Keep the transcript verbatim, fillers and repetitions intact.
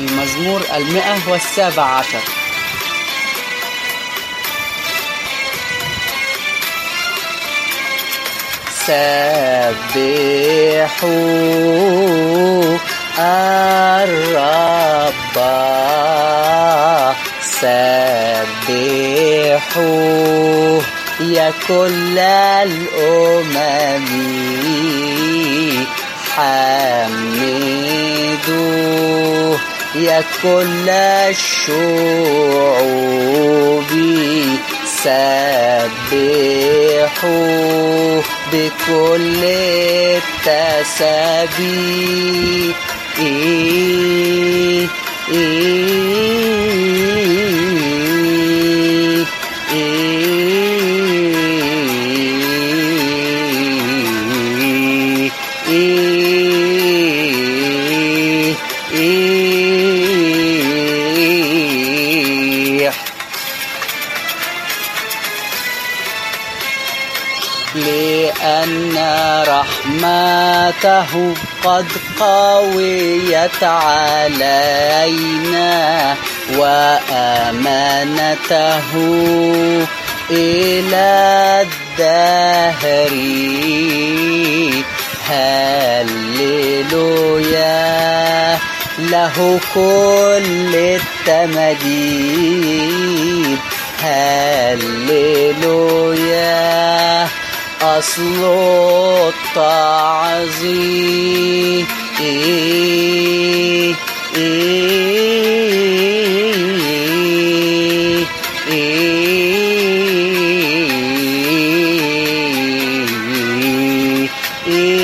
المزمور المئة والسابع عشر. سبحوا الرب، سبحوا يا كل الأمم، حمدوه يا كل الشعوب، سبحوا بكل التسابيح. إيه إيه إيه إيه إيه لأن رحمته قد قويت علينا، وأمانته إلى الدهر. هللويا له كل التمجيد، هللويا أصل التعظيم. إيه إيه إيه إيه